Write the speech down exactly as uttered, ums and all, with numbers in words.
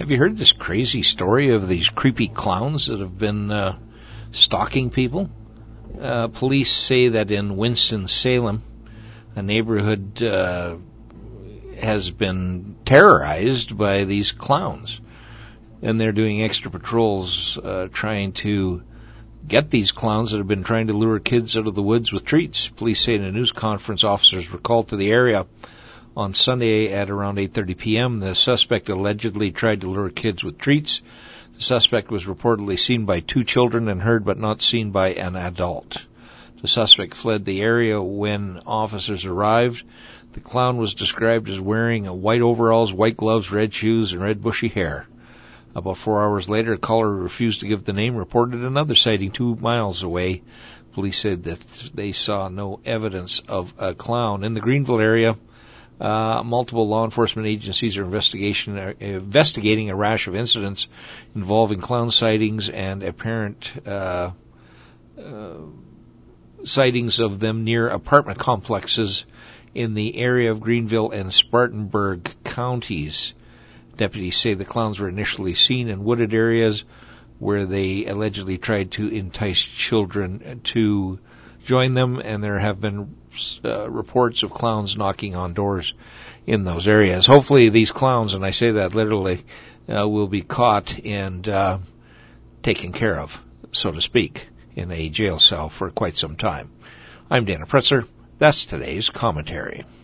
Have you heard this crazy story of these creepy clowns that have been uh, stalking people? Uh, police say that in Winston-Salem, a neighborhood uh, has been terrorized by these clowns. And they're doing extra patrols uh, trying to get these clowns that have been trying to lure kids out of the woods with treats. Police say in a news conference officers were called to the area on Sunday at around eight thirty p.m. The suspect allegedly tried to lure kids with treats. The suspect was reportedly seen by two children and heard but not seen by an adult. The suspect fled the area when officers arrived. The clown was described as wearing white overalls, white gloves, red shoes, and red bushy hair. About four hours later, a caller who refused to give the name reported another sighting two miles away. Police said that they saw no evidence of a clown. In the Greenville area, uh, multiple law enforcement agencies are investigation, uh, investigating a rash of incidents involving clown sightings and apparent uh, uh, sightings of them near apartment complexes in the area of Greenville and Spartanburg counties. Deputies say the clowns were initially seen in wooded areas where they allegedly tried to entice children to join them, and there have been uh, reports of clowns knocking on doors in those areas. Hopefully these clowns, and I say that literally, uh, will be caught and uh, taken care of, so to speak, in a jail cell for quite some time. I'm Dana Pretzer. That's today's commentary.